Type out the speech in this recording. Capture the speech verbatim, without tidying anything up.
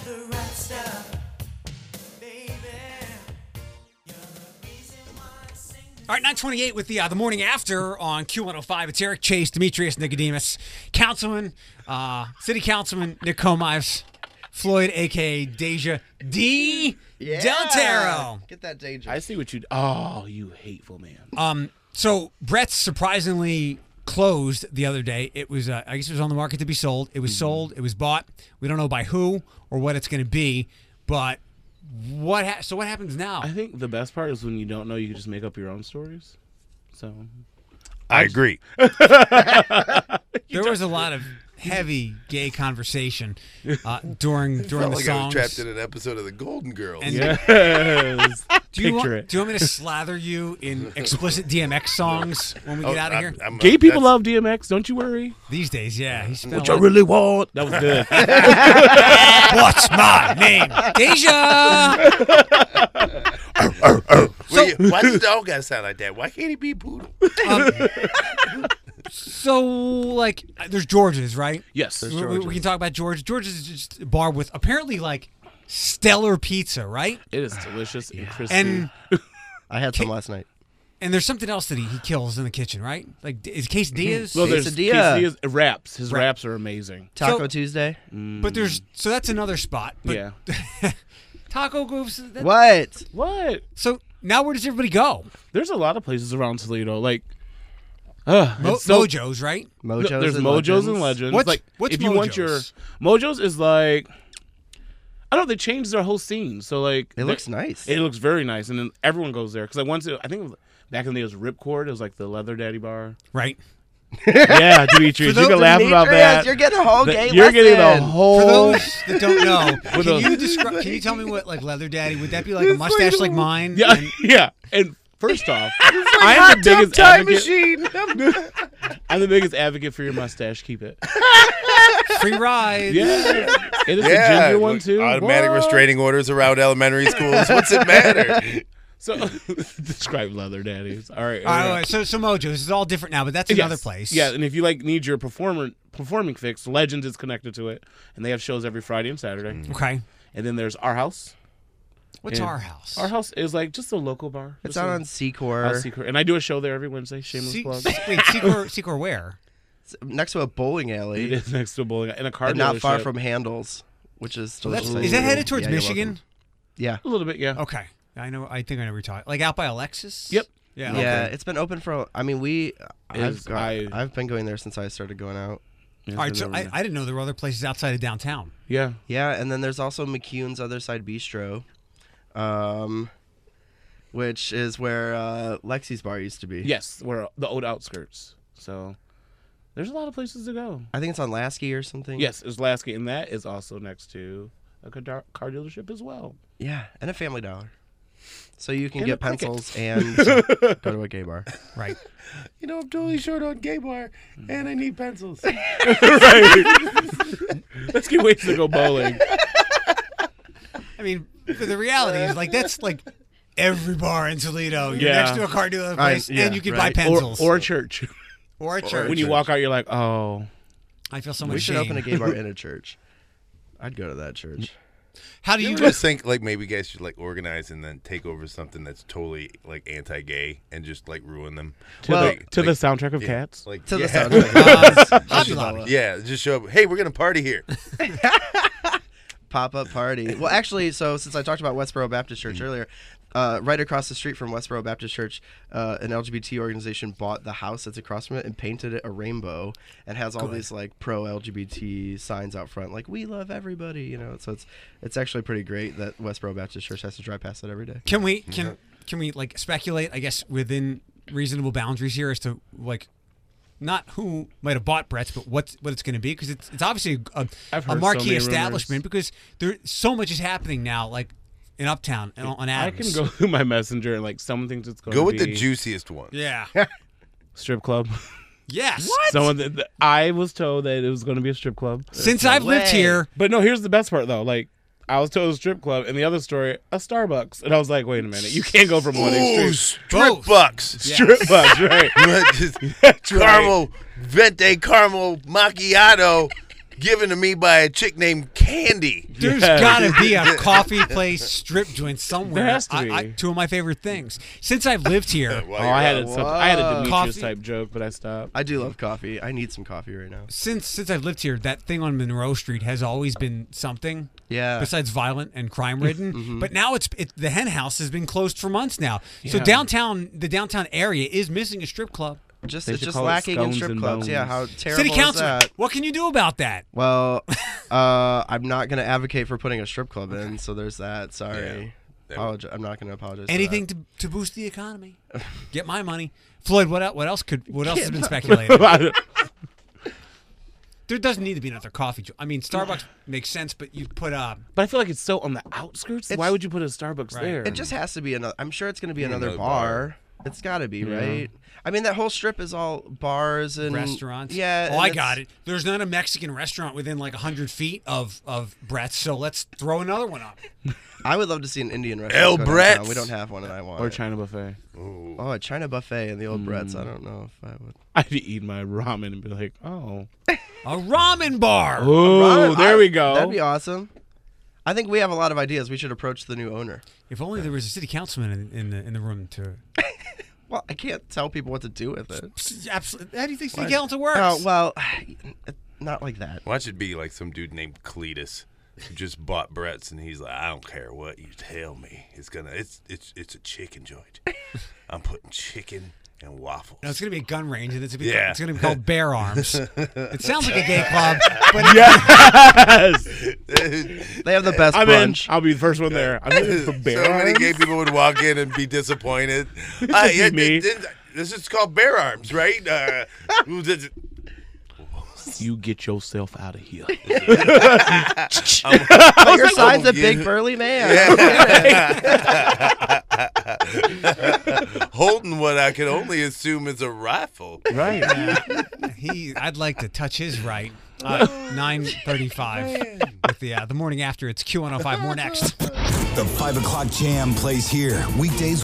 All right, nine twenty-eight with the uh, the morning after on Q one oh five. It's Eric Chase, Demetrius Nicodemus, Councilman, uh, City Councilman Nick Comives, Floyd, a k a. Deja D. Yeah. Deltero. Get that Deja. I see what you. Oh, you hateful man. Um, so Brett's surprisingly closed the other day. It was, uh, I guess, it was on the market to be sold. It was mm-hmm. sold. It was bought. We don't know by who or what it's going to be, but. What ha- so what happens now? I think the best part is when you don't know, you can just make up your own stories. So, I agree. There was a lot of heavy gay conversation uh, during during Felt the like songs. I was trapped in an episode of The Golden Girls. And yes. do you Picture want, it. Do you want me to slather you in explicit D M X songs when we get Oh, out of I'm- here? I'm- Gay people that's- love D M X. Don't you worry. These days, yeah. He's What you really want? That was good. What's my name? Deja. Wait, why does the dog gotta sound like that? Why can't he be a poodle? Um, so, like, there's George's, right? Yes. We, we, we can talk about George. George's is just a bar with apparently like stellar pizza, right? It is delicious and crispy. And I had some last night. and there's something else that he, he kills in the kitchen, right? Like is quesadillas. well, there's Quesadilla. quesadillas, wraps. His Wrap. wraps are amazing. Taco So- Tuesday. But there's so that's another spot. But Yeah. Taco Goofs. That, What? What? So now where does everybody go? There's a lot of places around Toledo. Like, uh, Mo- it's so, Mojo's, right? Mojo's No, there's and Mojos Legends. and Legends. What's- like, what's if you want your Mojo's? Mojos is like, I don't know. They changed their whole scene, so like It looks nice. It looks very nice, and then everyone goes there because I went to. I think it was, back in the day it was Ripcord. It was like the Leather Daddy bar. Right. Yeah, Demetrius, For you those- can laugh about Demetrius, that. You're getting a whole The- gay You're getting the lesson. whole. For those that don't know, can With those- you describe? Can you tell me what like Leather Daddy? Would that be like a mustache like mine? Yeah, And yeah. And first off, Hot I'm the tub biggest time advocate. machine. I'm the biggest advocate for your mustache. Keep it. free ride. Yeah, it is Yeah, a ginger one too. automatic What? restraining orders around elementary schools. What's it matter? So describe Leather Daddies. All right. All right, all right, so so Mojo's is all different now, but that's another Yes. place. Yeah, and if you like need your performer performing fix, Legends is connected to it, and they have shows every Friday and Saturday. Okay. And then there's Our House. What's And our house? Our House is like just a local bar. It's Just out a- on Secor. House Secret. And I do a show there every Wednesday. Shameless Se- plug. Wait, Secor, Secor where? It's next to a bowling It alley, is next to a bowling and a car and not far dealership. from Handles, which is Well, that's- delicious. is that headed towards Yeah, you're Michigan? welcome. Yeah. a little bit. Yeah. Okay. I know. I think I know where you're talking. Like out by Alexis? Yep. Yeah. Yeah, okay. it's been open for. I mean, we. I've Is- got, I- I've been going there since I started going out. Yeah, All right. it's So over I, there. I didn't know there were other places outside of downtown. yeah. Yeah, and then there's also McCune's Other Side Bistro, um, which is where uh, Lexi's bar used to be. Yes, we're the old outskirts. So there's a lot of places to go. I think it's on Lasky or something. Yes, it's Lasky, and that is also next to a car car dealership as well. Yeah, and a Family Dollar. So you can And get a Cricket. pencils and go to a gay bar. Right. You know, I'm totally short on gay bar, and I need pencils. Right. Let's get ways to go bowling. I mean, the the reality is like that's like every bar in Toledo. You're Yeah. next to a car dealer place, yeah, and you can right. buy Or, pencils or a church. Or a church. When you walk out, you're like, oh. I feel so much We should shame. open a gay bar in a church. I'd go to that church. How do You you? ever just think like maybe you guys should like organize and then take over something that's totally like anti-gay and just like ruin them To, Well, the, to the soundtrack of yeah, Cats. like To the yeah. soundtrack. Uh, Hobby Lobby. Yeah, just show up. Hey, we're gonna party here. Pop-up party. Well, actually, so since I talked about Westboro Baptist Church earlier, uh, right across the street from Westboro Baptist Church, uh, an L G B T organization bought the house that's across from it and painted it a rainbow and has all Good. these like pro-L G B T signs out front, like "We love everybody," you know. So it's it's actually pretty great that Westboro Baptist Church has to drive past it every day. Can we can can we like speculate? I guess within reasonable boundaries here as to like. Not who might have bought Brett's, but what what it's going to be, because it's it's obviously a, I've a heard so marquee many establishment. rumors. Because there so much is happening now, like in Uptown and on I Adams. can go through my messenger and like someone thinks it's going Go to with be the juiciest one. Yeah. strip club. Yes. Someone that, that- I was told that it was going to be a strip club. Since I've lived way. here, But no, here's the best part though. Like I was told it was a strip club, and the other story, a Starbucks, and I was like, wait a minute, you can't go from one Ooh, extreme. strip Both. bucks. Yeah. Strip bucks, right? Just caramel, venti caramel macchiato. given to me by a chick named Candy. There's Yeah. gotta be a coffee place, strip joint somewhere. There has to I, I, be. two of my favorite things since I've lived here. While Oh, you're I had out. a, some, I had a Whoa. Demetrius Coffee. type joke, but I stopped. I do love coffee. I need some coffee right now. Since since I've lived here, that thing on Monroe Street has always been something. Yeah. Besides violent and crime ridden, Mm-hmm. but now it's it, the Hen House has been closed for months now. So Yeah. downtown, the downtown area is missing a strip club. Just They it's should just call it lacking in Scones strip and clubs. Yeah, Bones. how terrible City is councilman, that? what can you do about that? Well, uh, I'm not going to advocate for putting a strip club in, so there's that. Sorry. Yeah. Apologi- I'm not going to apologize. for Anything that. to, to boost the economy. Get my money, Floyd. What el- what else could what else has been speculated? There doesn't need to be another coffee. jo- I mean, Starbucks makes sense, but you put uh, But I feel like it's so on the outskirts. It's- Why would you put a Starbucks Right. there? It just has to be another. I'm sure it's going to be another, Another bar. bar. It's got to be, Yeah. right? I mean, that whole strip is all bars and restaurants. Yeah. Oh, and I it's- got it. There's not a Mexican restaurant within like hundred feet of of Brett's, so let's throw another one up. I would love to see an Indian restaurant. El go downtown. Brett's. We don't have one, and I want or it. China buffet. Ooh. Oh, a China buffet and the old Brett's. I don't know if I would. I'd eat my ramen and be like, oh, A ramen bar. oh, Ramen- there I- we go. That'd be awesome. I think we have a lot of ideas. We should approach the new owner. If only there was a city councilman in, in the in the room to. Well, I can't tell people what to do with it. Absolutely. How do you think city What? council works? Oh well, not like that. Watch it be like some dude named Cletus who just bought Brett's and he's like, I don't care what you tell me. It's gonna it's it's it's a chicken joint. I'm putting chicken and waffles. No, it's going to be a gun range, and it's, gonna be- Yeah. it's going to be called Bear Arms. It sounds like a gay club, but Yes. They have the best I'm in. brunch. I'll be the first one there. I'm in for So bear many arms. gay people would walk in and be disappointed. It's Uh, just yeah, me. th- th- this is called Bear Arms, right? Uh, who does it- You get yourself out of here. But your side's a big burly man. holding what I can only assume is a rifle. Right. he, I'd like to touch his right. Uh, nine thirty-five with the uh, the morning after. It's Q one oh five. More next. The five o'clock jam plays here weekdays.